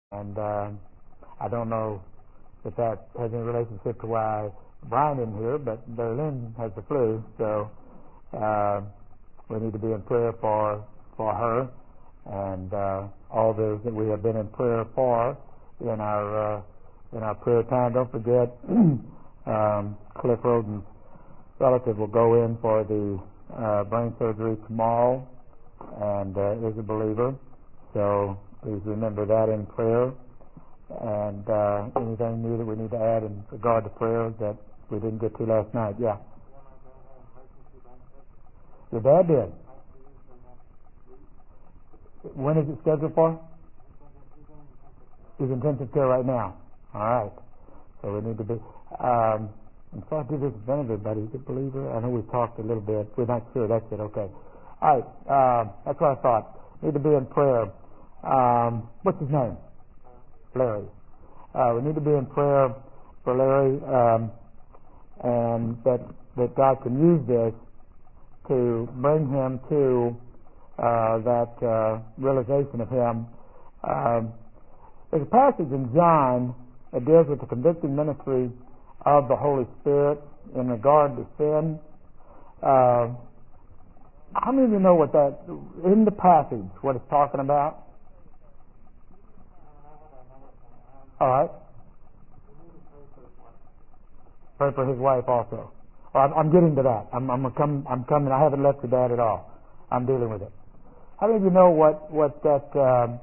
And I don't know if that has any relationship to why Brian isn't here, but Lynn has the flu, so we need to be in prayer for her and all those that we have been in prayer for in our prayer time. Don't forget, Cliff Roden's relative will go in for the brain surgery tomorrow and is a believer. So please remember that in prayer. And anything new that we need to add in regard to prayer that we didn't get to last night? Yeah. Your dad did. When is it scheduled for? He's in intensive care right now. All right. So we need to be. And so I do this with everybody. Is it believer? I know we talked a little bit. We're not sure. That's it. Okay. All right. That's what I thought. Need to be in prayer. What's his name? Larry. We need to be in prayer for Larry, and that God can use this to bring him to that realization of him. There's a passage in John that deals with the convicting ministry of the Holy Spirit in regard to sin. How many of you know what that, in the passage, what it's talking about? All right. Pray for his wife also. Well, I'm getting to that. I'm coming. I haven't left to that at all. I'm dealing with it. How many of you know what that